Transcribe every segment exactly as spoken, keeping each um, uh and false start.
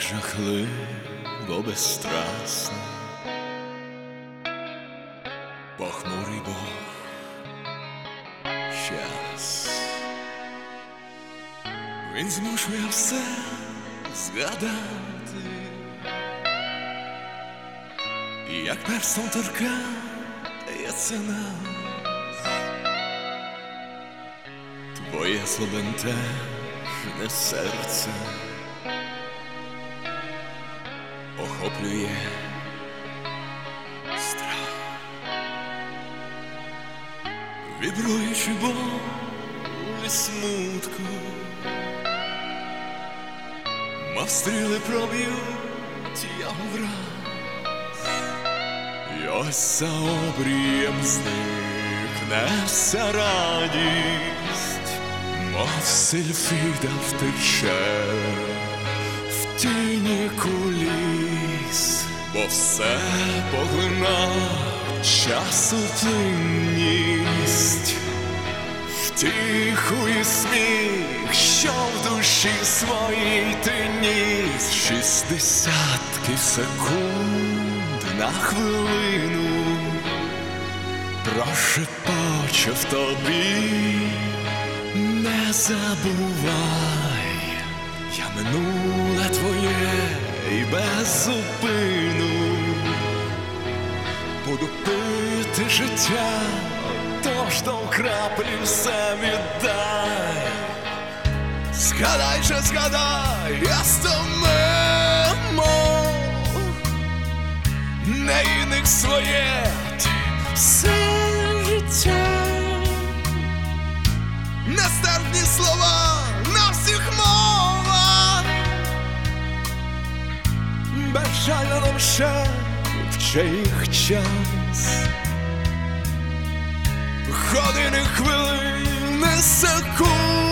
так жахливо безстрасна, похмурий Бог щас. Він змушує все згадати, як перстом торкається нас твоє слабентежне серце, охоплює страх, вібруючи боль і смутку, мов стріли проб'ють його враз, і ось за обрієм зникне вся радість, мов сильфіда втече в тіні куліс, бо все поглина часу тінність, втіху і сміх, що в душі своїй ти ніс. Шістдесятки секунд на хвилину прошепоче в тобі: не забувай, я минуле твоє і без зупину буду пити життя, тож до краплі все віддай. Згадай же, згадай, я стомимо не іник своє ти все життя, нестерпні слова на всіх мовах, безжально нам шепче їх час. Години, хвилини, секунди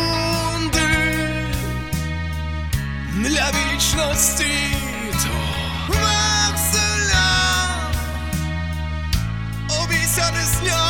для вічності то векселя, обіцяний сняв.